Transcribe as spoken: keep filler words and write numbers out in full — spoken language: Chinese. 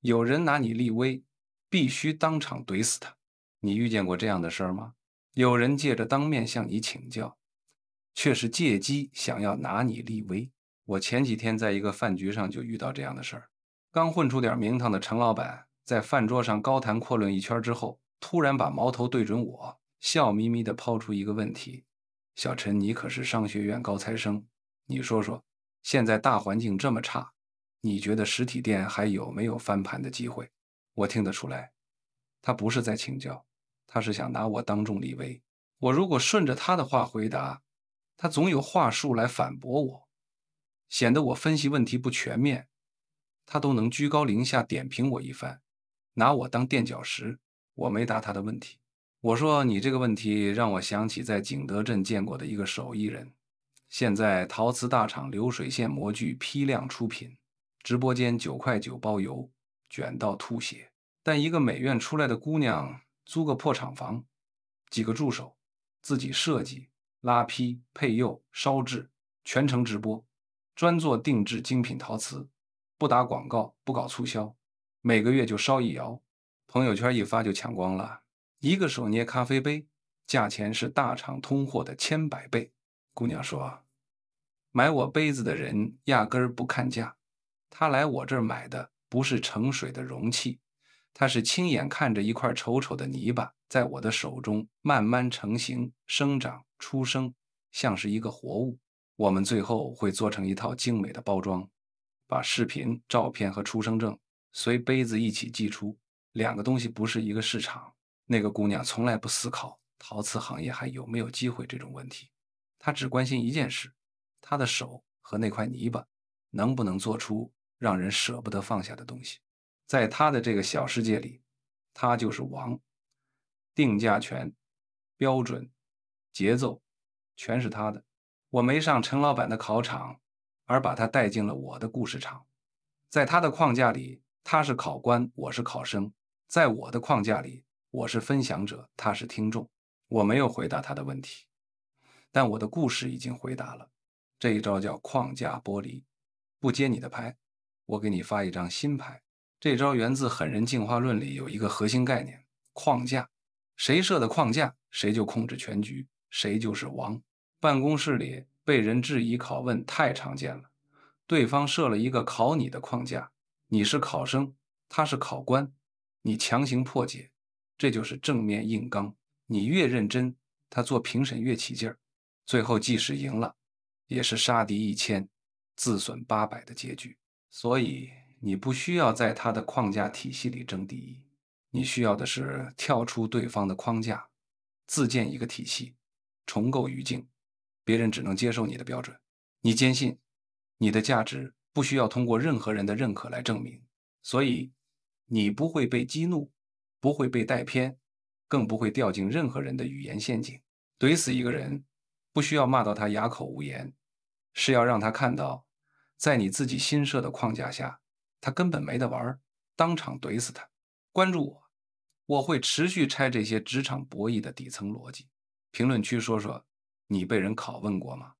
有人拿你立威，必须当场怼死他。你遇见过这样的事儿吗？有人借着当面向你请教，却是借机想要拿你立威。我前几天在一个饭局上就遇到这样的事儿。刚混出点名堂的程老板，在饭桌上高谈阔论一圈之后，突然把矛头对准我，笑眯眯地抛出一个问题：小陈，你可是商学院高材生，你说说，现在大环境这么差，你觉得实体店还有没有翻盘的机会？我听得出来，他不是在请教，他是想拿我当众立威。我如果顺着他的话回答，他总有话术来反驳我，显得我分析问题不全面，他都能居高临下点评我一番，拿我当垫脚石。我没答他的问题，我说你这个问题让我想起在景德镇见过的一个手艺人，现在陶瓷大厂流水线模具批量出品，直播间九块九包邮，卷到吐血。但一个美院出来的姑娘租个破厂房，几个助手，自己设计、拉坯、配釉、烧制，全程直播，专做定制精品陶瓷，不打广告，不搞促销，每个月就烧一窑，朋友圈一发就抢光了。一个手捏咖啡杯，价钱是大厂通货的千百倍。姑娘说，买我杯子的人压根儿不看价，他来我这儿买的不是盛水的容器，他是亲眼看着一块丑丑的泥巴在我的手中慢慢成型、生长、出生，像是一个活物。我们最后会做成一套精美的包装，把视频、照片和出生证随杯子一起寄出。两个东西不是一个市场。那个姑娘从来不思考陶瓷行业还有没有机会这种问题，她只关心一件事，她的手和那块泥巴能不能做出让人舍不得放下的东西。在她的这个小世界里，她就是王，定价权、标准、节奏全是她的。我没上陈老板的考场，而把他带进了我的故事场。在他的框架里，他是考官，我是考生；在我的框架里，我是分享者，他是听众。我没有回答他的问题，但我的故事已经回答了。这一招叫框架剥离，不接你的牌，我给你发一张新牌。这招源自狠人进化论里有一个核心概念：框架。谁设的框架，谁就控制全局，谁就是王。办公室里被人质疑拷问太常见了，对方设了一个考你的框架，你是考生，他是考官，你强行破解，这就是正面硬刚。你越认真，他做评审越起劲儿，最后即使赢了，也是杀敌一千，自损八百的结局。所以你不需要在他的框架体系里争第一，你需要的是跳出对方的框架，自建一个体系，重构语境，别人只能接受你的标准。你坚信你的价值不需要通过任何人的认可来证明，所以你不会被激怒，不会被带偏，更不会掉进任何人的语言陷阱。怼死一个人，不需要骂到他哑口无言，是要让他看到，在你自己新设的框架下，他根本没得玩，当场怼死他。关注我，我会持续拆这些职场博弈的底层逻辑。评论区说说，你被人拷问过吗？